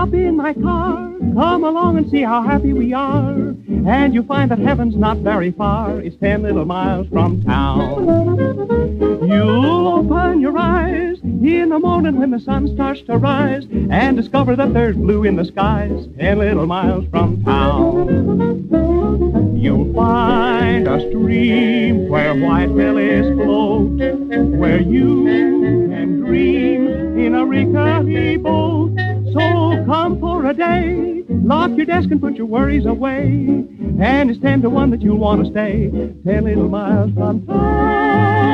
hop in my car. Come along and see how happy we are. And you'll find that heaven's not very far. It's 10 little miles from town. You'll open your eyes in the morning when the sun starts to rise and discover that there's blue in the skies 10 little miles from town. You'll find a stream where white lilies float, where you can dream in a rickety boat. So come for a day, lock your desk and put your worries away, and it's 10 to 1 that you'll want to stay 10 little miles from town.